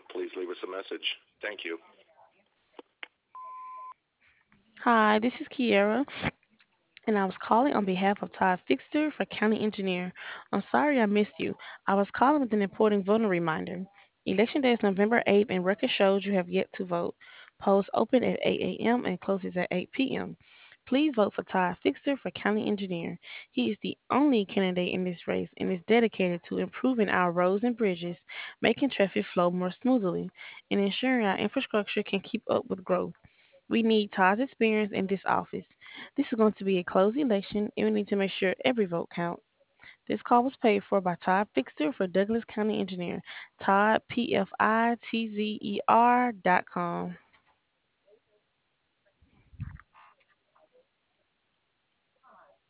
please leave us a message. Thank you. Hi, this is Kiera, and I was calling on behalf of Todd Fixter for County Engineer. I'm sorry I missed you. I was calling with an important voter reminder. Election day is November 8th, and record shows you have yet to vote. Polls open at 8 a.m. and closes at 8 p.m. Please vote for Todd Fixter for County Engineer. He is the only candidate in this race and is dedicated to improving our roads and bridges, making traffic flow more smoothly, and ensuring our infrastructure can keep up with growth. We need Todd's experience in this office. This is going to be a close election, and we need to make sure every vote counts. This call was paid for by Todd Fixter for Douglas County Engineer. Todd, PFITZER.com.